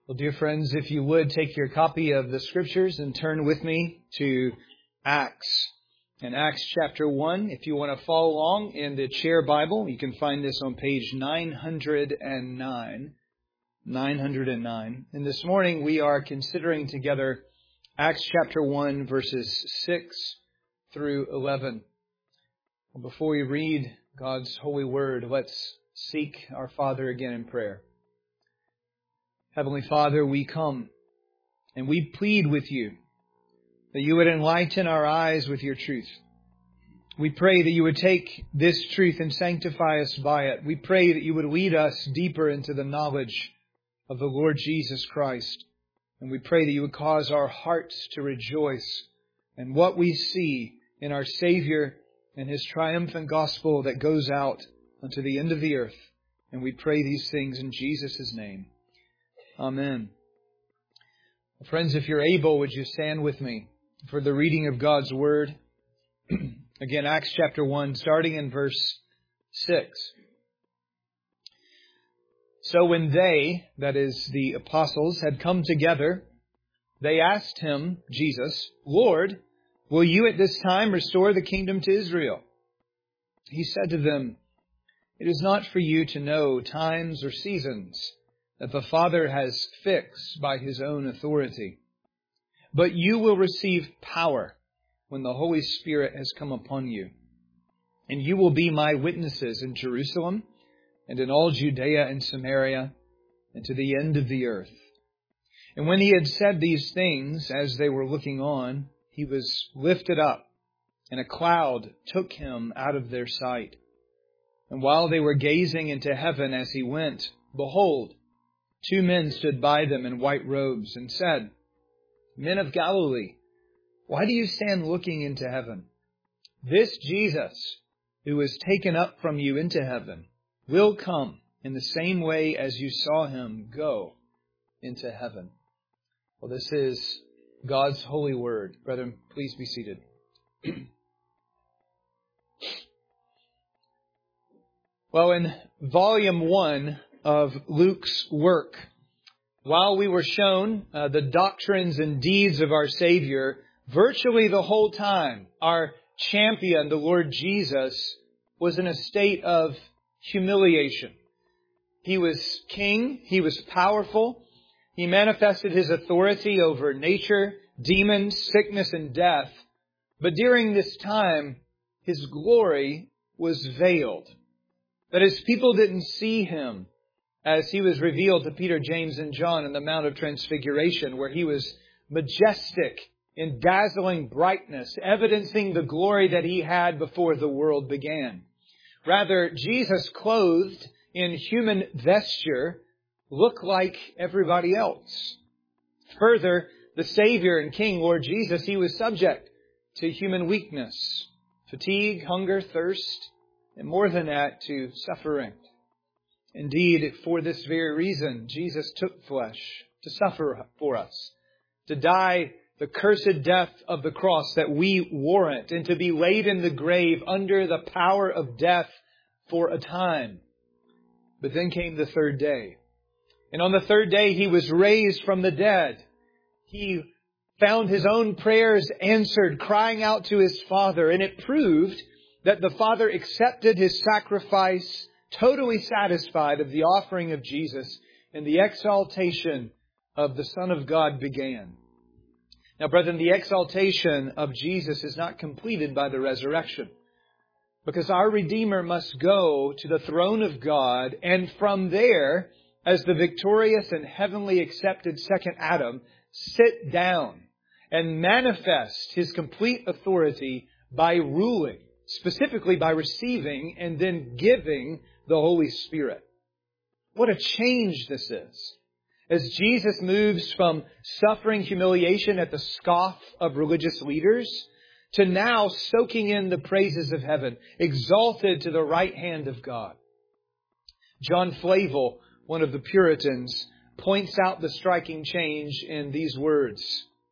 Well, dear friends, if you would take your copy of the Scriptures and turn with me to Acts. In Acts chapter 1, if you want to follow along in the Chair Bible, you can find this on page 909. 909. And this morning we are considering together Acts chapter 1, verses 6 through 11. Before we read God's holy word, let's seek our Father again in prayer. Heavenly Father, we come and we plead with you that you would enlighten our eyes with your truth. We pray that you would take this truth and sanctify us by it. We pray that you would lead us deeper into the knowledge of the Lord Jesus Christ. And we pray that you would cause our hearts to rejoice in what we see in our Savior and His triumphant gospel that goes out unto the end of the earth. And we pray these things in Jesus' name. Amen. Friends, if you're able, would you stand with me for the reading of God's Word? Again, Acts chapter 1, starting in verse 6. So when they, that is the apostles, had come together, they asked him, Jesus, Lord, will you at this time restore the kingdom to Israel? He said to them, it is not for you to know times or seasons that the Father has fixed by His own authority. But you will receive power when the Holy Spirit has come upon you. And you will be my witnesses in Jerusalem and in all Judea and Samaria and to the end of the earth. And when he had said these things, as they were looking on, he was lifted up, and a cloud took him out of their sight. And while they were gazing into heaven as he went, behold, 2 men stood by them in white robes and said, Men of Galilee, why do you stand looking into heaven? This Jesus, who was taken up from you into heaven, will come in the same way as you saw him go into heaven. Well, this is God's holy word. Brethren, please be seated. Well, in volume 1 of Luke's work, while we were shown the doctrines and deeds of our Savior, virtually the whole time, our champion, the Lord Jesus, was in a state of humiliation. He was king. He was powerful. He manifested His authority over nature, demons, sickness, and death. But during this time, His glory was veiled. That is, people didn't see Him as He was revealed to Peter, James, and John in the Mount of Transfiguration, where He was majestic in dazzling brightness, evidencing the glory that He had before the world began. Rather, Jesus, clothed in human vesture, looked like everybody else. Further, the Savior and King, Lord Jesus, He was subject to human weakness, fatigue, hunger, thirst, and more than that, to suffering. Indeed, for this very reason, Jesus took flesh to suffer for us, to die the cursed death of the cross that we warrant, and to be laid in the grave under the power of death for a time. But then came the third day. And on the third day, He was raised from the dead. He found His own prayers answered, crying out to His Father. And it proved that the Father accepted His sacrifice, totally satisfied of the offering of Jesus, and the exaltation of the Son of God began. Now, brethren, the exaltation of Jesus is not completed by the resurrection, because our Redeemer must go to the throne of God, and from there, as the victorious and heavenly accepted second Adam, sit down and manifest His complete authority by ruling, specifically by receiving and then giving the Holy Spirit. What a change this is. As Jesus moves from suffering humiliation at the scoff of religious leaders to now soaking in the praises of heaven, exalted to the right hand of God. John Flavel, one of the Puritans, points out the striking change in these words.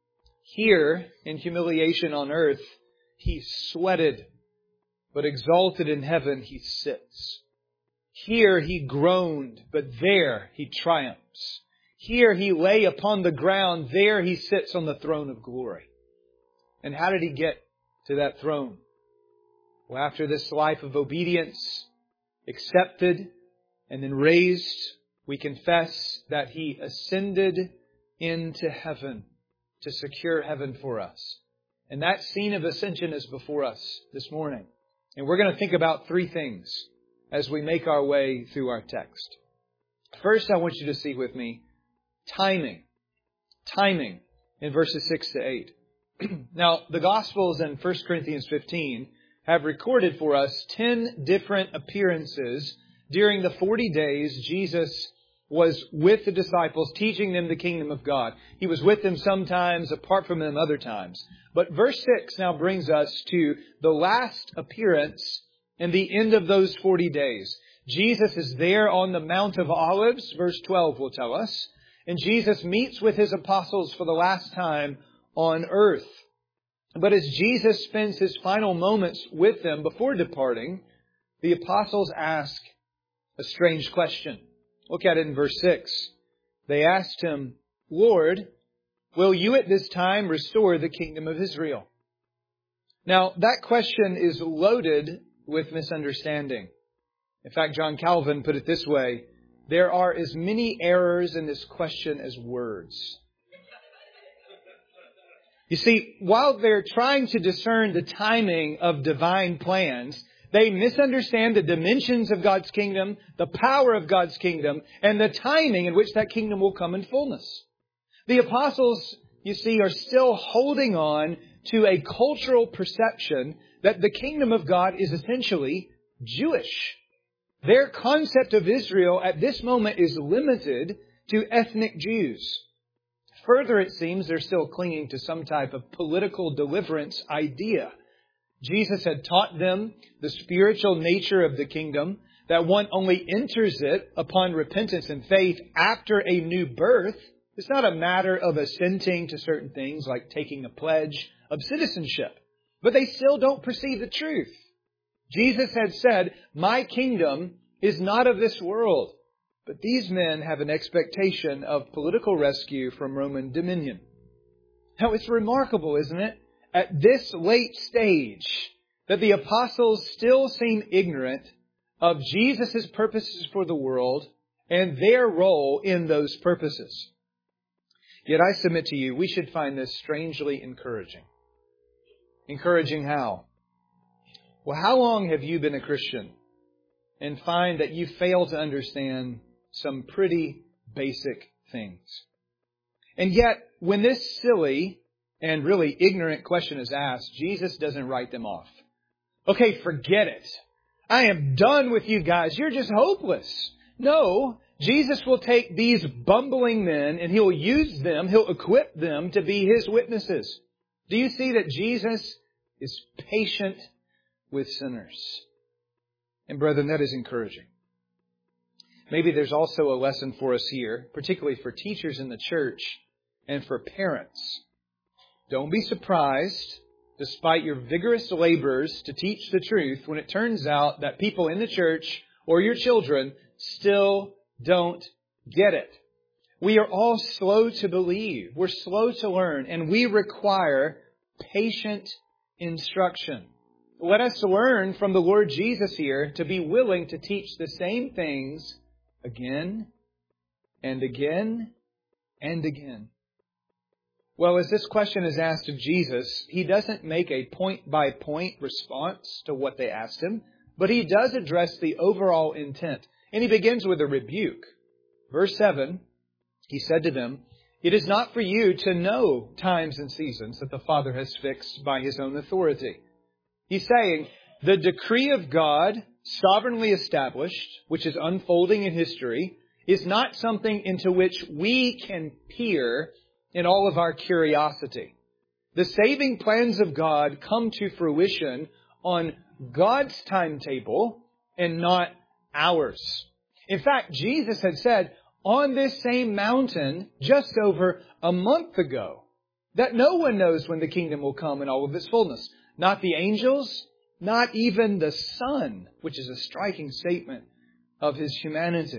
Here, in humiliation on earth, He sweated, but exalted in heaven He sits. Here He groaned, but there He triumphs. Here He lay upon the ground. There He sits on the throne of glory. And how did He get to that throne? Well, after this life of obedience, accepted and then raised, we confess that He ascended into heaven to secure heaven for us. And that scene of ascension is before us this morning. And we're going to think about three things as we make our way through our text. First, I want you to see with me timing. Timing in verses 6 to 8. Now, the Gospels in 1 Corinthians 15 have recorded for us 10 different appearances during the 40 days Jesus was with the disciples, teaching them the kingdom of God. He was with them sometimes, apart from them other times. But verse 6 now brings us to the last appearance and the end of those 40 days. Jesus is there on the Mount of Olives, verse 12 will tell us. And Jesus meets with His apostles for the last time on earth. But as Jesus spends His final moments with them before departing, the apostles ask a strange question. Look at it in verse 6. They asked Him, Lord, will You at this time restore the kingdom of Israel? Now, that question is loaded with misunderstanding. In fact, John Calvin put it this way: there are as many errors in this question as words. You see, while they're trying to discern the timing of divine plans, they misunderstand the dimensions of God's kingdom, the power of God's kingdom, and the timing in which that kingdom will come in fullness. The apostles, you see, are still holding on to a cultural perception that the kingdom of God is essentially Jewish. Their concept of Israel at this moment is limited to ethnic Jews. Further, it seems they're still clinging to some type of political deliverance idea. Jesus had taught them the spiritual nature of the kingdom, that one only enters it upon repentance and faith after a new birth. It's not a matter of assenting to certain things like taking a pledge of citizenship. But they still don't perceive the truth. Jesus had said, my kingdom is not of this world. But these men have an expectation of political rescue from Roman dominion. Now, it's remarkable, isn't it, at this late stage, that the apostles still seem ignorant of Jesus' purposes for the world and their role in those purposes. Yet I submit to you, we should find this strangely encouraging. Encouraging how? Well, how long have you been a Christian and find that you fail to understand some pretty basic things? And yet, when this silly and really ignorant question is asked, Jesus doesn't write them off. Okay, forget it. I am done with you guys. You're just hopeless. No, Jesus will take these bumbling men and He'll use them, He'll equip them to be His witnesses. Do you see that Jesus is patient with sinners? And brethren, that is encouraging. Maybe there's also a lesson for us here, particularly for teachers in the church and for parents. Don't be surprised, despite your vigorous labors to teach the truth, when it turns out that people in the church or your children still don't get it. We are all slow to believe. We're slow to learn, and we require patient instruction. Let us learn from the Lord Jesus here to be willing to teach the same things again and again and again. Well, as this question is asked of Jesus, He doesn't make a point-by-point response to what they asked Him, but He does address the overall intent. And He begins with a rebuke. Verse 7, He said to them, "It is not for you to know times and seasons that the Father has fixed by His own authority." He's saying, the decree of God, sovereignly established, which is unfolding in history, is not something into which we can peer in all of our curiosity. The saving plans of God come to fruition on God's timetable and not ours. In fact, Jesus had said on this same mountain just over a month ago that no one knows when the kingdom will come in all of its fullness. Not the angels, not even the Son, which is a striking statement of His humanity.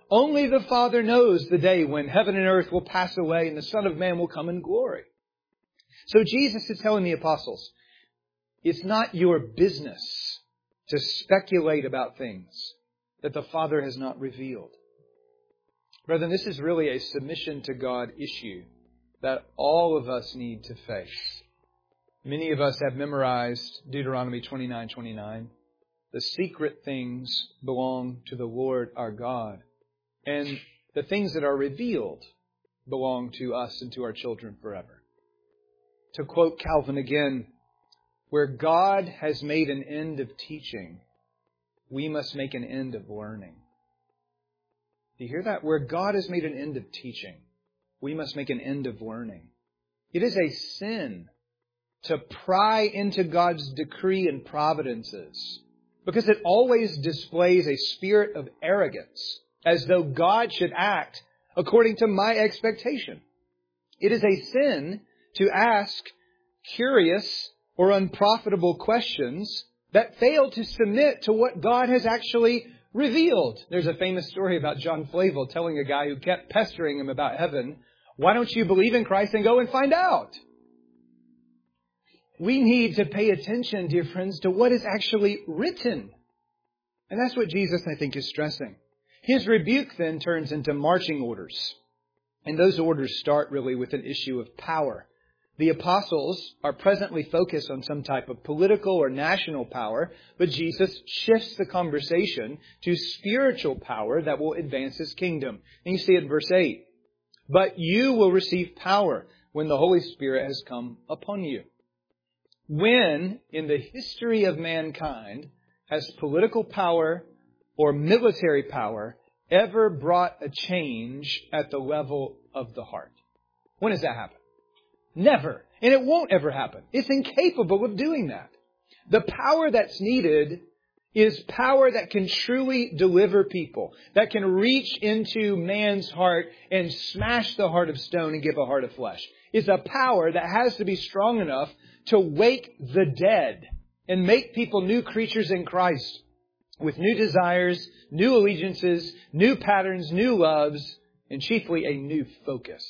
Only the Father knows the day when heaven and earth will pass away and the Son of Man will come in glory. So Jesus is telling the apostles, it's not your business to speculate about things that the Father has not revealed. Brethren, this is really a submission to God issue that all of us need to face. Many of us have memorized Deuteronomy 29:29. The secret things belong to the Lord our God, and the things that are revealed belong to us and to our children forever. To quote Calvin again, where God has made an end of teaching, we must make an end of learning. Do you hear that? Where God has made an end of teaching, we must make an end of learning. It is a sin to pry into God's decree and providences, because it always displays a spirit of arrogance, as though God should act according to my expectation. It is a sin to ask curious or unprofitable questions that fail to submit to what God has actually revealed. There's a famous story about John Flavel telling a guy who kept pestering him about heaven, why don't you believe in Christ and go and find out? We need to pay attention, dear friends, to what is actually written. And that's what Jesus, I think, is stressing. His rebuke then turns into marching orders. And those orders start really with an issue of power. The apostles are presently focused on some type of political or national power, but Jesus shifts the conversation to spiritual power that will advance His kingdom. And you see it in verse 8. But you will receive power when the Holy Spirit has come upon you. When, in the history of mankind, has political power or military power ever brought a change at the level of the heart? When does that happen? Never. And it won't ever happen. It's incapable of doing that. The power that's needed is power that can truly deliver people, that can reach into man's heart and smash the heart of stone and give a heart of flesh. It's a power that has to be strong enough to wake the dead and make people new creatures in Christ with new desires, new allegiances, new patterns, new loves, and chiefly a new focus.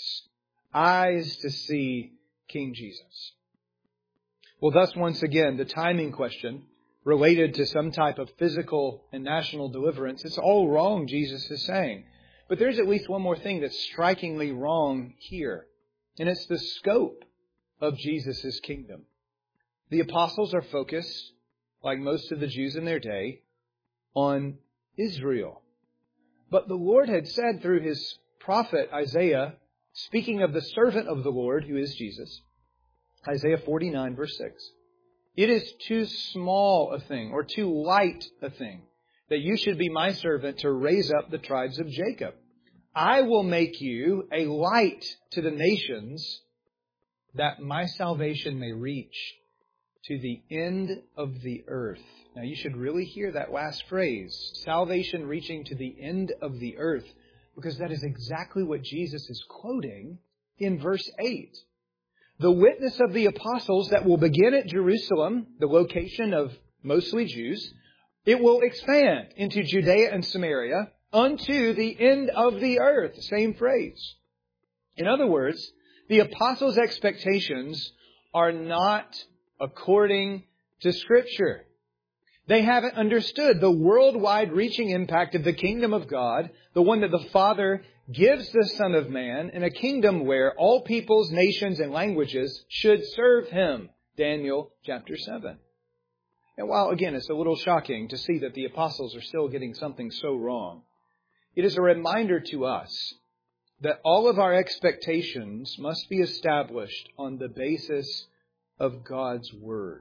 Eyes to see King Jesus. Well, thus, once again, the timing question related to some type of physical and national deliverance, it's all wrong, Jesus is saying. But there's at least one more thing that's strikingly wrong here, and it's the scope of Jesus' kingdom. The apostles are focused, like most of the Jews in their day, on Israel. But the Lord had said through His prophet Isaiah, speaking of the servant of the Lord, who is Jesus, Isaiah 49, verse 6, it is too small a thing, or too light a thing, that you should be my servant to raise up the tribes of Jacob. I will make you a light to the nations, that my salvation may reach to the end of the earth. Now you should really hear that last phrase, salvation reaching to the end of the earth, because that is exactly what Jesus is quoting in verse 8. The witness of the apostles that will begin at Jerusalem, the location of mostly Jews, it will expand into Judea and Samaria unto the end of the earth. Same phrase. In other words, the apostles' expectations are not according to Scripture. They haven't understood the worldwide reaching impact of the kingdom of God, the one that the Father gives the Son of Man, in a kingdom where all peoples, nations, and languages should serve Him. Daniel chapter 7. And while, again, it's a little shocking to see that the apostles are still getting something so wrong, it is a reminder to us that all of our expectations must be established on the basis of God's Word.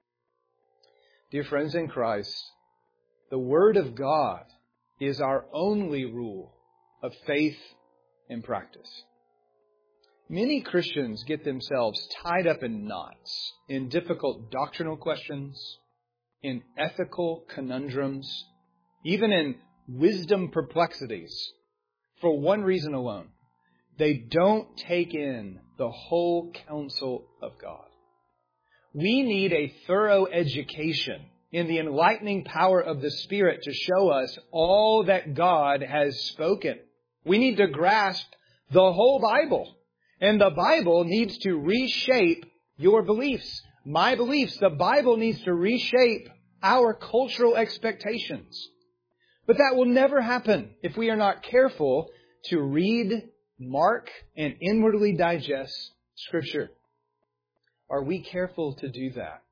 Dear friends in Christ, the Word of God is our only rule of faith and practice. Many Christians get themselves tied up in knots, in difficult doctrinal questions, in ethical conundrums, even in wisdom perplexities, for one reason alone. They don't take in the whole counsel of God. We need a thorough education in the enlightening power of the Spirit to show us all that God has spoken. We need to grasp the whole Bible. And the Bible needs to reshape your beliefs, my beliefs. The Bible needs to reshape our cultural expectations. But that will never happen if we are not careful to read, mark, and inwardly digest Scripture. Are we careful to do that?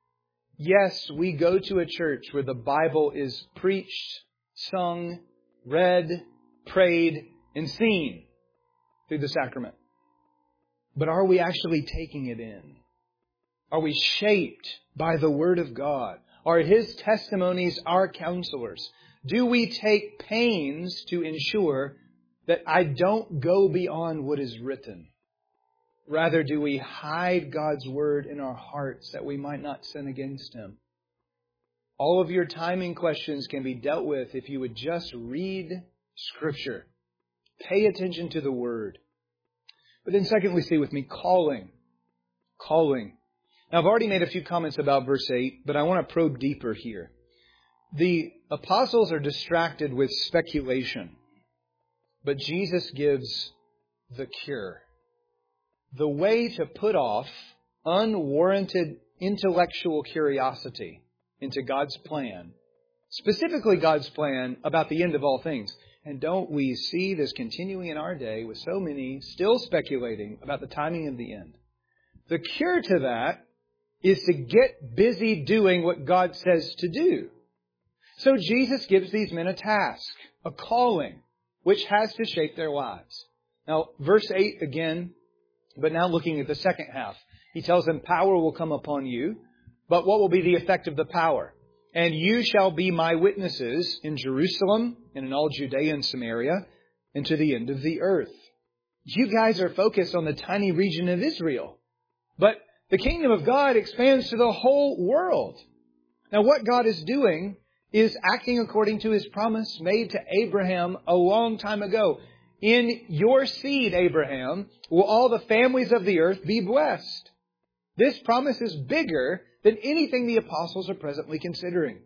Yes, we go to a church where the Bible is preached, sung, read, prayed, and seen through the sacrament. But are we actually taking it in? Are we shaped by the Word of God? Are His testimonies our counselors? Do we take pains to ensure that I don't go beyond what is written? Rather, do we hide God's Word in our hearts that we might not sin against Him? All of your timing questions can be dealt with if you would just read Scripture. Pay attention to the Word. But then secondly, see with me, calling. Calling. Now, I've already made a few comments about verse 8, but I want to probe deeper here. The apostles are distracted with speculation, but Jesus gives the cure. The way to put off unwarranted intellectual curiosity into God's plan, specifically God's plan about the end of all things. And don't we see this continuing in our day with so many still speculating about the timing of the end? The cure to that is to get busy doing what God says to do. So Jesus gives these men a task, a calling, which has to shape their lives. Now, verse 8 again, but now looking at the second half. He tells them, power will come upon you, but what will be the effect of the power? And you shall be my witnesses in Jerusalem and in all Judea and Samaria and to the end of the earth. You guys are focused on the tiny region of Israel, but the kingdom of God expands to the whole world. Now, what God is doing is acting according to His promise made to Abraham a long time ago. In your seed, Abraham, will all the families of the earth be blessed. This promise is bigger than anything the apostles are presently considering.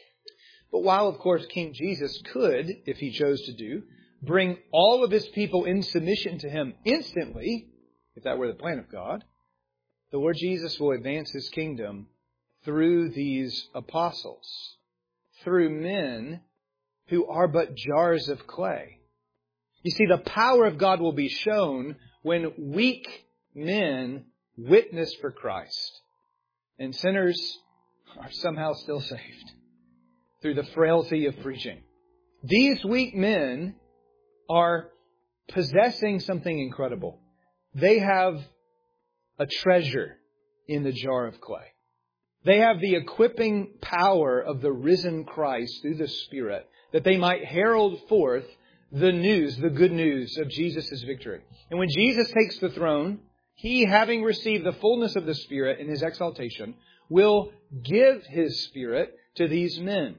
But while, of course, King Jesus could, if He chose to do, bring all of His people in submission to Him instantly, if that were the plan of God, the Lord Jesus will advance His kingdom through these apostles, through men who are but jars of clay. You see, the power of God will be shown when weak men witness for Christ and sinners are somehow still saved through the frailty of preaching. These weak men are possessing something incredible. They have a treasure in the jar of clay. They have the equipping power of the risen Christ through the Spirit that they might herald forth the news, the good news of Jesus' victory. And when Jesus takes the throne, He, having received the fullness of the Spirit in His exaltation, will give His Spirit to these men,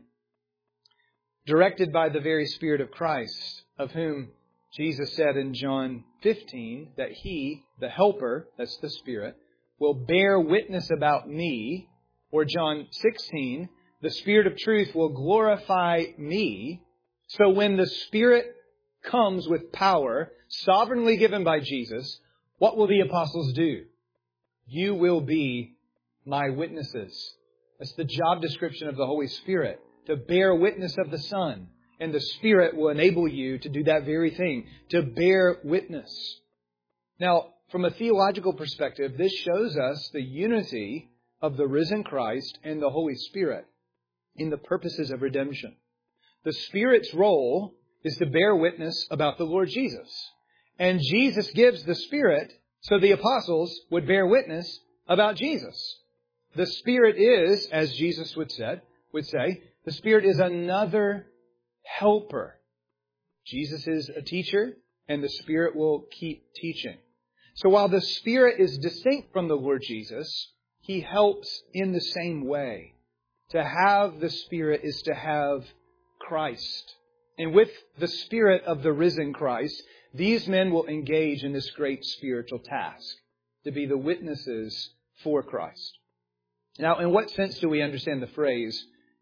directed by the very Spirit of Christ, of whom Jesus said in John 15 that He, the Helper, that's the Spirit, will bear witness about me. Or John 16, the Spirit of truth will glorify me. So when the Spirit comes with power, sovereignly given by Jesus, what will the apostles do? You will be my witnesses. That's the job description of the Holy Spirit, to bear witness of the Son. And the Spirit will enable you to do that very thing, to bear witness. Now, from a theological perspective, this shows us the unity of the risen Christ and the Holy Spirit in the purposes of redemption. The Spirit's role is to bear witness about the Lord Jesus. And Jesus gives the Spirit so the apostles would bear witness about Jesus. The Spirit is, as Jesus would say, the Spirit is another helper. Jesus is a teacher, and the Spirit will keep teaching. So while the Spirit is distinct from the Lord Jesus, He helps in the same way. To have the Spirit is to have Christ. And with the Spirit of the risen Christ, these men will engage in this great spiritual task, to be the witnesses for Christ. Now, in what sense do we understand the phrase,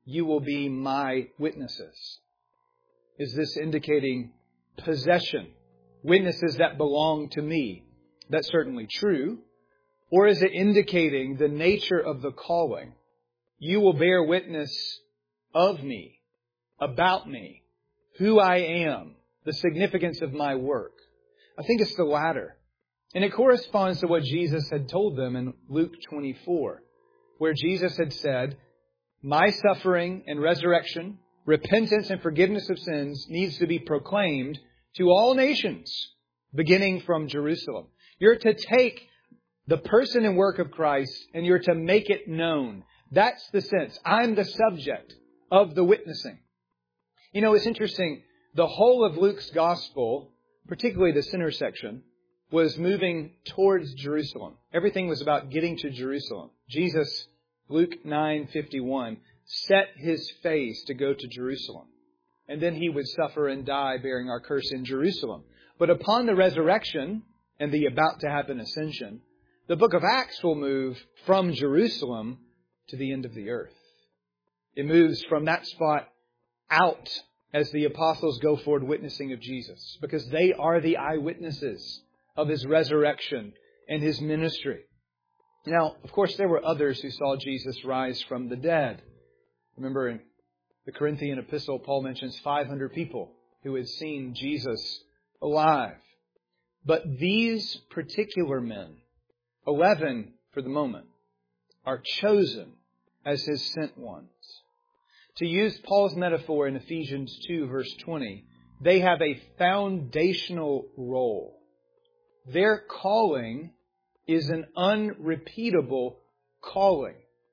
you will be my witnesses. Is this indicating possession? Witnesses that belong to me? That's certainly true. Or is it indicating the nature of the calling? You will bear witness of me, about me, who I am, the significance of my work. I think it's the latter. And it corresponds to what Jesus had told them in Luke 24, where Jesus had said, my suffering and resurrection, repentance and forgiveness of sins needs to be proclaimed to all nations, beginning from Jerusalem. You're to take the person and work of Christ and you're to make it known. That's the sense. I'm the subject of the witnessing. You know, it's interesting. The whole of Luke's gospel, particularly the center section, was moving towards Jerusalem. Everything was about getting to Jerusalem. Jesus, Luke 9:51, set his face to go to Jerusalem. And then he would suffer and die bearing our curse in Jerusalem. But upon the resurrection and the about to happen ascension, the book of Acts will move from Jerusalem to the end of the earth. It moves from that spot out as the apostles go forward witnessing of Jesus, because they are the eyewitnesses of His resurrection and His ministry. Now, of course, there were others who saw Jesus rise from the dead. Remember in the Corinthian epistle, Paul mentions 500 people who had seen Jesus alive. But these particular men, 11 for the moment, are chosen as His sent ones. To use Paul's metaphor in Ephesians 2, verse 20, they have a foundational role. Their calling is an unrepeatable calling.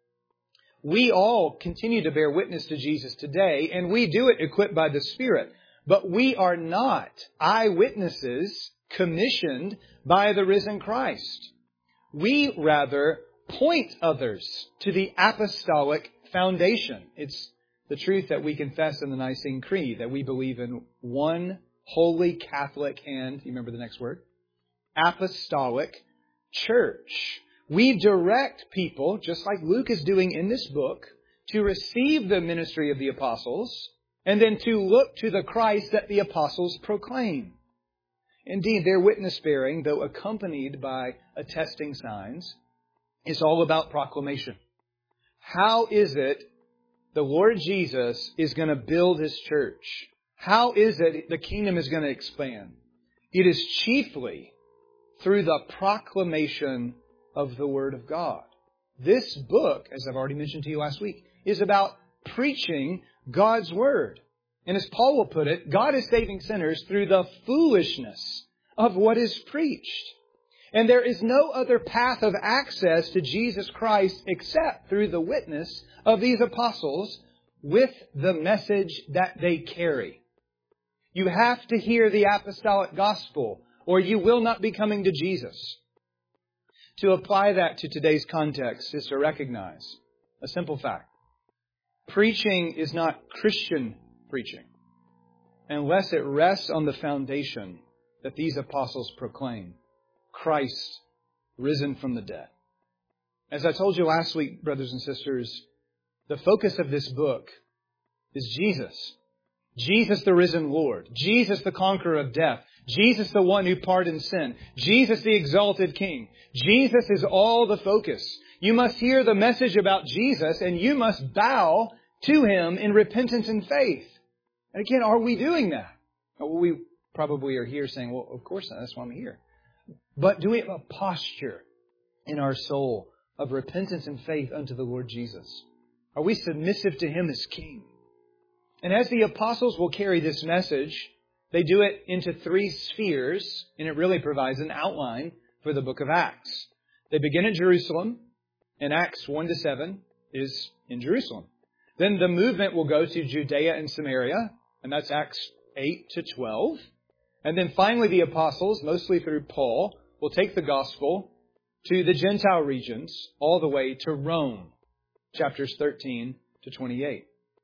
We all continue to bear witness to Jesus today, and we do it equipped by the Spirit. But we are not eyewitnesses commissioned by the risen Christ. We rather point others to the apostolic foundation. It's the truth that we confess in the Nicene Creed, that we believe in one holy Catholic and, you remember the next word? Apostolic church. We direct people, just like Luke is doing in this book, to receive the ministry of the apostles and then to look to the Christ that the apostles proclaim. Indeed, their witness bearing, though accompanied by attesting signs, is all about proclamation. How is it the Lord Jesus is going to build His church? How is it the kingdom is going to expand? It is chiefly through the proclamation of the Word of God. This book, as I've already mentioned to you last week, is about preaching God's Word. And as Paul will put it, God is saving sinners through the foolishness of what is preached. And there is no other path of access to Jesus Christ except through the witness of these apostles with the message that they carry. You have to hear the apostolic gospel, or you will not be coming to Jesus. To apply that to today's context is to recognize a simple fact. Preaching is not Christian preaching unless it rests on the foundation that these apostles proclaim: Christ risen from the dead. As I told you last week, brothers and sisters, the focus of this book is Jesus. Jesus the risen Lord. Jesus the conqueror of death. Jesus the one who pardons sin. Jesus the exalted King. Jesus is all the focus. You must hear the message about Jesus and you must bow to Him in repentance and faith. And again, are we doing that? Well, we probably are here saying, well, of course not. That's why I'm here. But do we have a posture in our soul of repentance and faith unto the Lord Jesus? Are we submissive to Him as King? And as the apostles will carry this message, they do it into three spheres, and it really provides an outline for the book of Acts. They begin at Jerusalem, and Acts 1-7 is in Jerusalem. Then the movement will go to Judea and Samaria, and that's Acts 8-12. And then finally the apostles, mostly through Paul, will take the gospel to the Gentile regions all the way to Rome, chapters 13-28.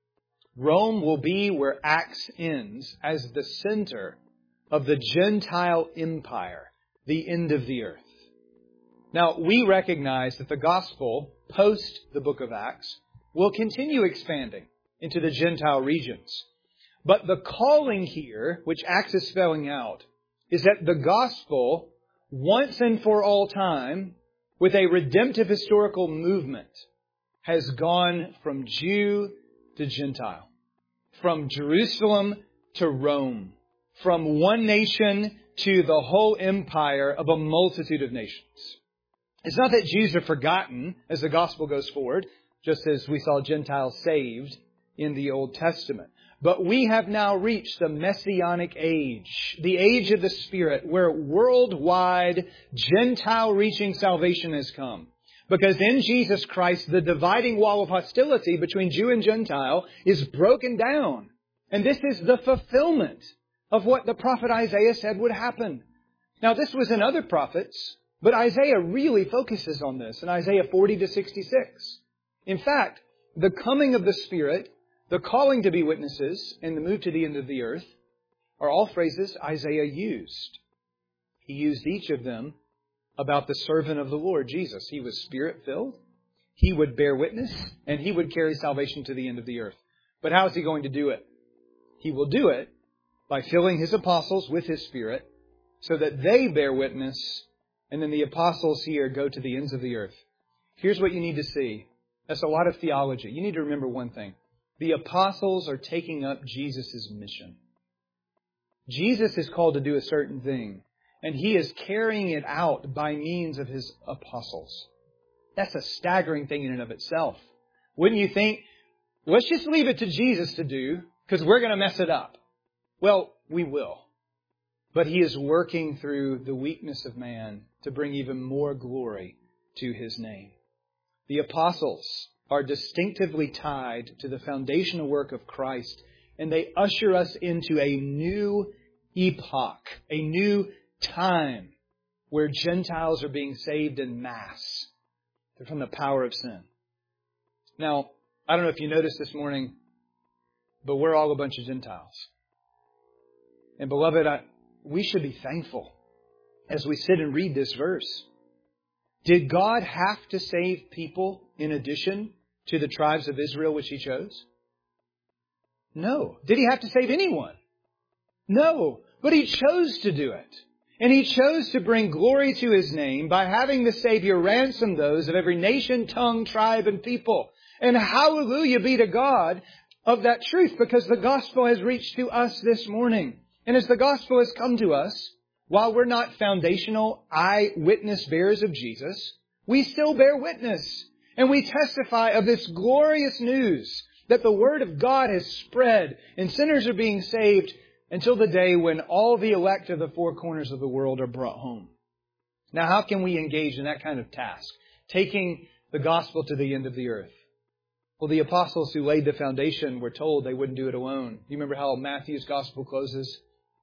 Rome will be where Acts ends as the center of the Gentile empire, the end of the earth. Now, we recognize that the gospel, post the book of Acts, will continue expanding into the Gentile regions. But the calling here, which Acts is spelling out, is that the gospel, once and for all time, with a redemptive historical movement, has gone from Jew to Gentile, from Jerusalem to Rome, from one nation to the whole empire of a multitude of nations. It's not that Jews are forgotten as the gospel goes forward, just as we saw Gentiles saved in the Old Testament. But we have now reached the Messianic age, the age of the Spirit, where worldwide Gentile-reaching salvation has come. Because in Jesus Christ, the dividing wall of hostility between Jew and Gentile is broken down. And this is the fulfillment of what the prophet Isaiah said would happen. Now, this was in other prophets, but Isaiah really focuses on this in Isaiah 40 to 66. In fact, the coming of the Spirit, the calling to be witnesses, and the move to the end of the earth are all phrases Isaiah used. He used each of them about the servant of the Lord, Jesus. He was Spirit-filled. He would bear witness, and He would carry salvation to the end of the earth. But how is He going to do it? He will do it by filling His apostles with His Spirit so that they bear witness, and then the apostles here go to the ends of the earth. Here's what you need to see. That's a lot of theology. You need to remember one thing. The apostles are taking up Jesus' mission. Jesus is called to do a certain thing, and He is carrying it out by means of His apostles. That's a staggering thing in and of itself. Wouldn't you think, let's just leave it to Jesus to do, because we're going to mess it up? Well, we will. But He is working through the weakness of man to bring even more glory to His name. The apostles are distinctively tied to the foundational work of Christ, and they usher us into a new epoch, a new time where Gentiles are being saved en masse from the power of sin. Now, I don't know if you noticed this morning, but we're all a bunch of Gentiles. And beloved, we should be thankful as we sit and read this verse. Did God have to save people in addition to the tribes of Israel which He chose? No. Did He have to save anyone? No. But He chose to do it. And He chose to bring glory to His name by having the Savior ransom those of every nation, tongue, tribe, and people. And hallelujah be to God of that truth, because the gospel has reached to us this morning. And as the gospel has come to us, while we're not foundational eyewitness bearers of Jesus, we still bear witness. And we testify of this glorious news that the Word of God has spread and sinners are being saved until the day when all the elect of the four corners of the world are brought home. Now, how can we engage in that kind of task? Taking the gospel to the end of the earth. Well, the apostles who laid the foundation were told they wouldn't do it alone. You remember how Matthew's gospel closes?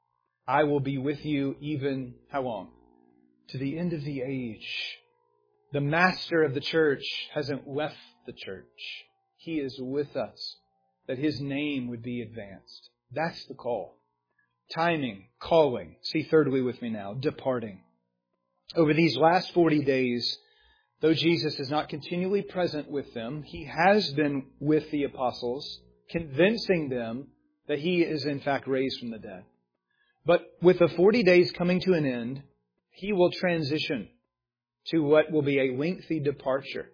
I will be with you even, how long? To the end of the age. The master of the church hasn't left the church. He is with us, that His name would be advanced. That's the call. Timing, calling. See thirdly with me now, departing. Over these last 40 days, though Jesus is not continually present with them, He has been with the apostles, convincing them that He is in fact raised from the dead. But with the 40 days coming to an end, He will transition to what will be a lengthy departure.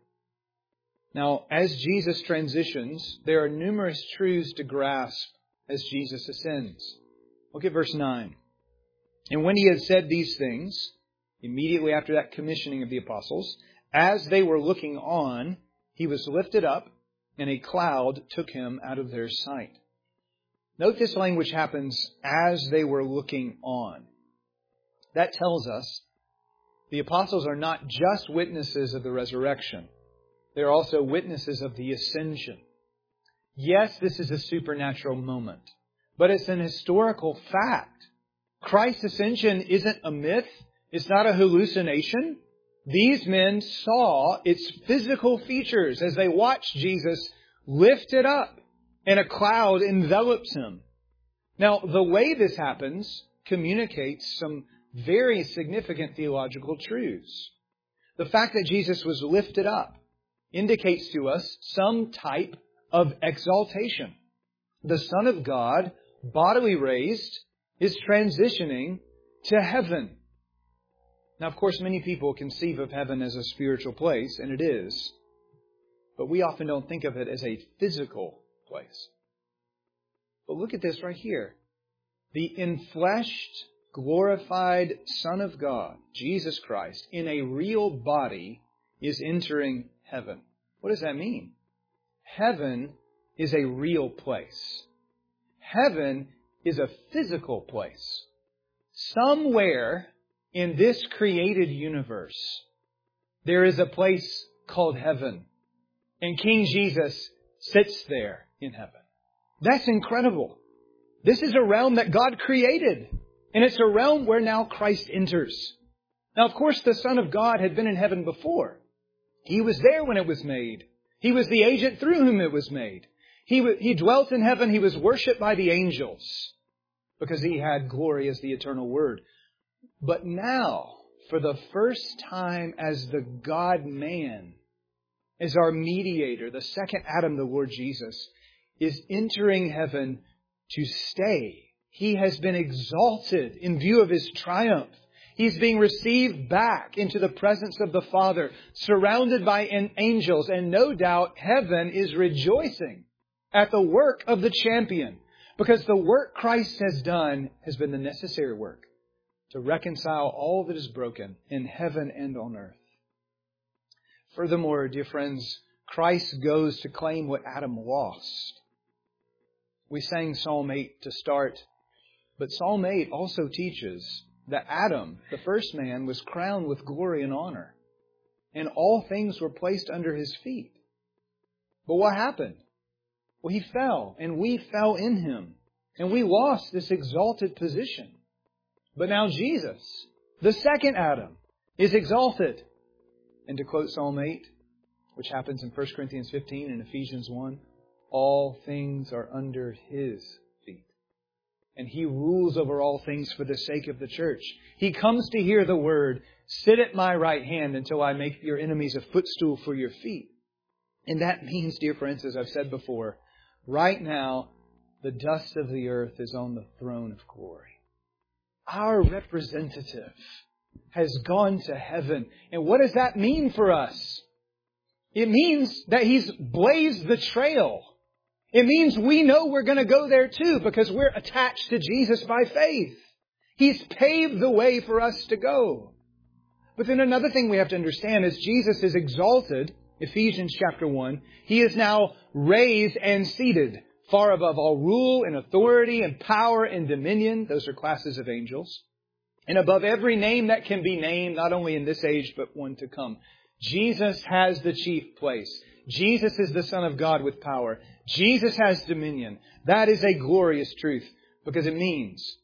Now, as Jesus transitions, there are numerous truths to grasp as Jesus ascends. Look at verse 9. And when He had said these things, immediately after that commissioning of the apostles, as they were looking on, He was lifted up, and a cloud took Him out of their sight. Note this language happens as they were looking on. That tells us the apostles are not just witnesses of the resurrection. They're also witnesses of the ascension. Yes, this is a supernatural moment, but it's an historical fact. Christ's ascension isn't a myth. It's not a hallucination. These men saw its physical features as they watched Jesus lifted up and a cloud envelops Him. Now, the way this happens communicates some very significant theological truths. The fact that Jesus was lifted up indicates to us some type of exaltation. The Son of God, bodily raised, is transitioning to heaven. Now, of course, many people conceive of heaven as a spiritual place, and it is. But we often don't think of it as a physical place. But look at this right here. The enfleshed, glorified Son of God, Jesus Christ, in a real body, is entering heaven. What does that mean? Heaven is a real place. Heaven is a physical place. Somewhere in this created universe, there is a place called heaven. And King Jesus sits there in heaven. That's incredible. This is a realm that God created. And it's a realm where now Christ enters. Now, of course, the Son of God had been in heaven before. He was there when it was made. He was the agent through whom it was made. He dwelt in heaven. He was worshipped by the angels because He had glory as the eternal Word. But now, for the first time as the God-man, as our mediator, the second Adam, the Lord Jesus, is entering heaven to stay. He has been exalted in view of His triumph. He's being received back into the presence of the Father, surrounded by angels. And no doubt heaven is rejoicing at the work of the champion, because the work Christ has done has been the necessary work to reconcile all that is broken in heaven and on earth. Furthermore, dear friends, Christ goes to claim what Adam lost. We sang Psalm 8 to start, but Psalm 8 also teaches that Adam, the first man, was crowned with glory and honor, and all things were placed under his feet. But what happened? Well, he fell, and we fell in him, and we lost this exalted position. But now Jesus, the second Adam, is exalted. And to quote Psalm 8, which happens in 1 Corinthians 15 and Ephesians 1, all things are under His feet. And He rules over all things for the sake of the church. He comes to hear the word, sit at my right hand until I make your enemies a footstool for your feet. And that means, dear friends, as I've said before, right now, the dust of the earth is on the throne of glory. Our representative has gone to heaven. And what does that mean for us? It means that He's blazed the trail. It means we know we're going to go there too, because we're attached to Jesus by faith. He's paved the way for us to go. But then another thing we have to understand is Jesus is exalted, Ephesians chapter 1. He is now raised and seated far above all rule and authority and power and dominion. Those are classes of angels. And above every name that can be named, not only in this age, but one to come. Jesus has the chief place. Jesus is the Son of God with power. Jesus has dominion. That is a glorious truth, because it means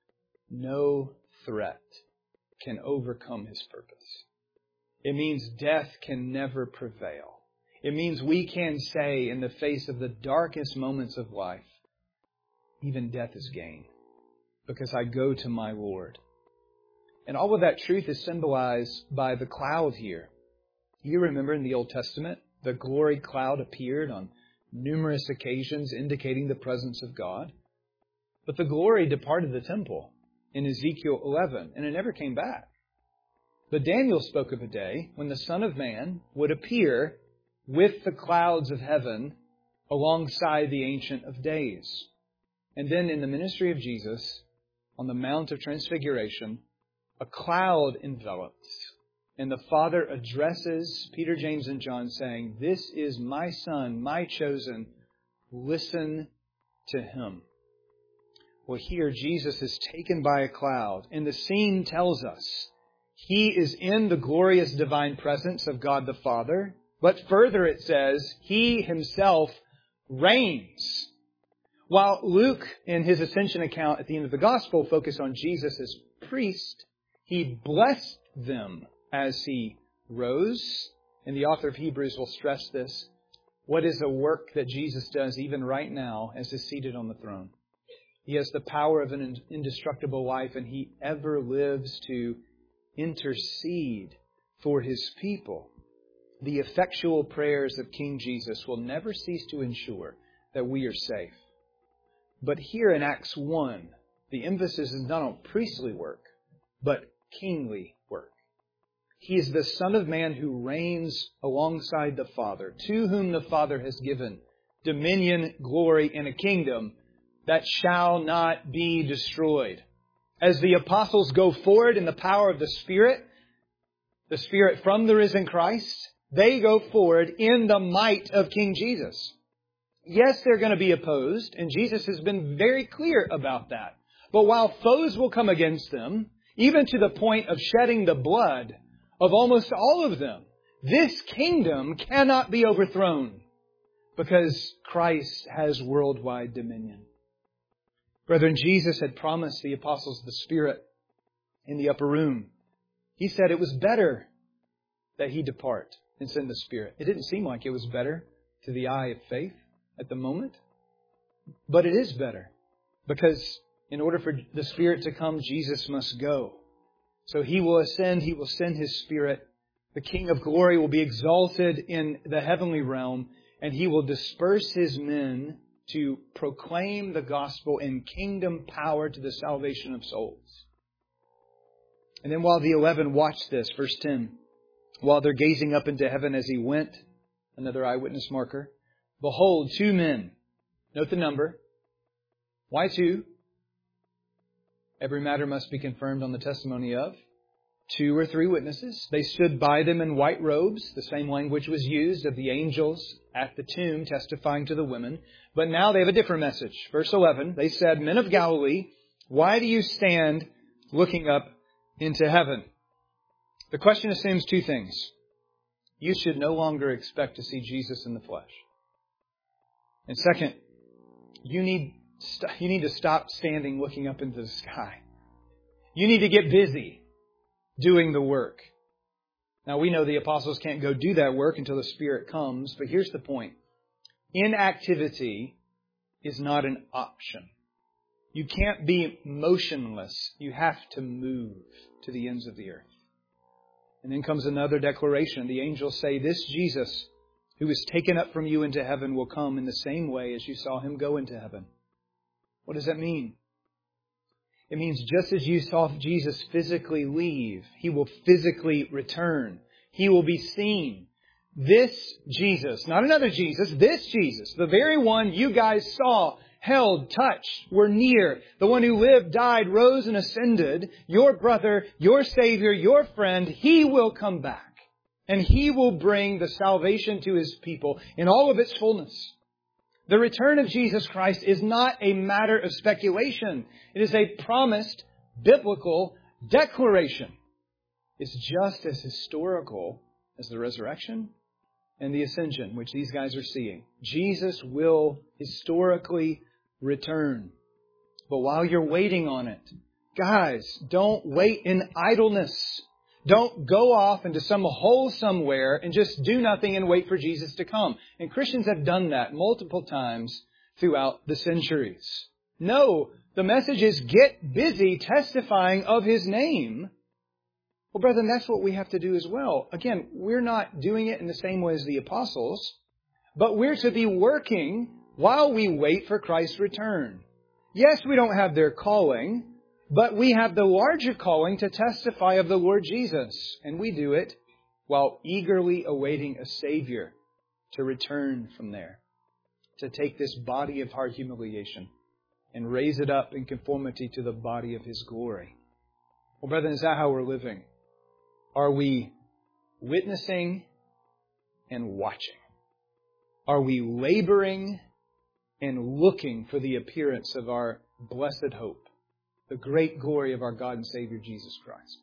no threat can overcome His purpose. It means death can never prevail. It means we can say in the face of the darkest moments of life, even death is gain, because I go to my Lord. And all of that truth is symbolized by the cloud here. You remember in the Old Testament, the glory cloud appeared on numerous occasions, indicating the presence of God. But the glory departed the temple in Ezekiel 11, and it never came back. But Daniel spoke of a day when the Son of Man would appear with the clouds of heaven alongside the Ancient of Days. And then in the ministry of Jesus, on the Mount of Transfiguration, a cloud envelops. And the Father addresses Peter, James, and John saying, "This is my Son, my chosen. Listen to Him." Well, here Jesus is taken by a cloud, and the scene tells us He is in the glorious divine presence of God the Father. But further it says, He Himself reigns. While Luke, in his ascension account at the end of the Gospel, focused on Jesus as priest, He blessed them as He rose. And the author of Hebrews will stress this. What is a work that Jesus does even right now as He's seated on the throne? He has the power of an indestructible life, and He ever lives to intercede for His people. the effectual prayers of King Jesus will never cease to ensure that we are safe. But here in Acts 1, the emphasis is not on priestly work, but kingly work. He is the Son of Man who reigns alongside the Father, to whom the Father has given dominion, glory, and a kingdom that shall not be destroyed. As the apostles go forward in the power of the Spirit from the risen Christ, they go forward in the might of King Jesus. Yes, they're going to be opposed, and Jesus has been very clear about that. But while foes will come against them, even to the point of shedding the blood of almost all of them, this kingdom cannot be overthrown because Christ has worldwide dominion. Brethren, Jesus had promised the apostles the Spirit in the upper room. He said it was better that He depart and send the Spirit. It didn't seem like it was better to the eye of faith at the moment, but it is better because in order for the Spirit to come, Jesus must go. So He will ascend, He will send His Spirit. The King of glory will be exalted in the heavenly realm, and He will disperse His men to proclaim the gospel in kingdom power to the salvation of souls. And then while the 11 watched this, verse 10, while they're gazing up into heaven as He went, another eyewitness marker, behold, 2 men. Note the number. Why 2? Every matter must be confirmed on the testimony of 2 or 3 witnesses. They stood by them in white robes. The same language was used of the angels at the tomb testifying to the women. But now they have a different message. Verse 11, they said, Men of Galilee, why do you stand looking up into heaven? The question assumes 2 things. You should no longer expect to see Jesus in the flesh. And second, you need to stop standing looking up into the sky. You need to get busy doing the work. Now we know the apostles can't go do that work until the Spirit comes, but here's the point. Inactivity is not an option. You can't be motionless. You have to move to the ends of the earth. And then comes another declaration. The angels say, this Jesus who is taken up from you into heaven will come in the same way as you saw Him go into heaven. What does that mean? It means just as you saw Jesus physically leave, He will physically return. He will be seen. This Jesus, not another Jesus, this Jesus, the very one you guys saw, held, touched, were near, the one who lived, died, rose, and ascended, your brother, your Savior, your friend, He will come back. And He will bring the salvation to His people in all of its fullness. The return of Jesus Christ is not a matter of speculation. It is a promised biblical declaration. It's just as historical as the resurrection and the ascension, which these guys are seeing. Jesus will historically return. But while you're waiting on it, guys, don't wait in idleness. Don't go off into some hole somewhere and just do nothing and wait for Jesus to come. And Christians have done that multiple times throughout the centuries. No, the message is get busy testifying of His name. Well, brethren, that's what we have to do as well. Again, we're not doing it in the same way as the apostles, but we're to be working while we wait for Christ's return. Yes, we don't have their calling, but we have the larger calling to testify of the Lord Jesus. And we do it while eagerly awaiting a Savior to return from there, to take this body of our humiliation and raise it up in conformity to the body of His glory. Well, brethren, is that how we're living? Are we witnessing and watching? Are we laboring and looking for the appearance of our blessed hope, the great glory of our God and Savior Jesus Christ?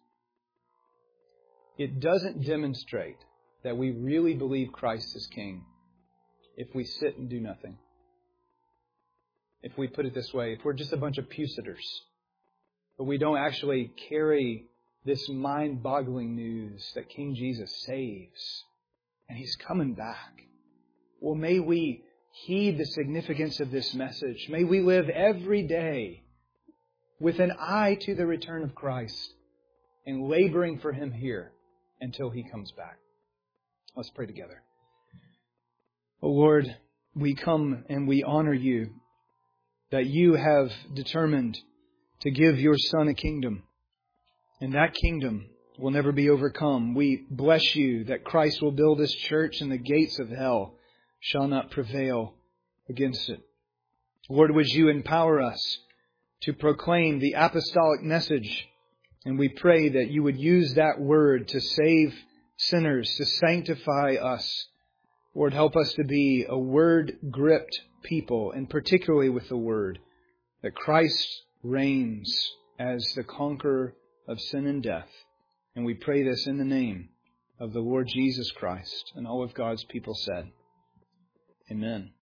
It doesn't demonstrate that we really believe Christ is King if we sit and do nothing. If we put it this way, if we're just a bunch of pew-sitters, but we don't actually carry this mind-boggling news that King Jesus saves and He's coming back. Well, may we heed the significance of this message. May we live every day with an eye to the return of Christ and laboring for Him here until He comes back. Let's pray together. O Lord, we come and we honor you that you have determined to give your Son a kingdom, and that kingdom will never be overcome. We bless you that Christ will build His church and the gates of hell shall not prevail against it. Lord, would you empower us to proclaim the apostolic message, and we pray that you would use that word to save sinners, to sanctify us. Lord, help us to be a word-gripped people, and particularly with the word, that Christ reigns as the conqueror of sin and death. And we pray this in the name of the Lord Jesus Christ. And all of God's people said, Amen.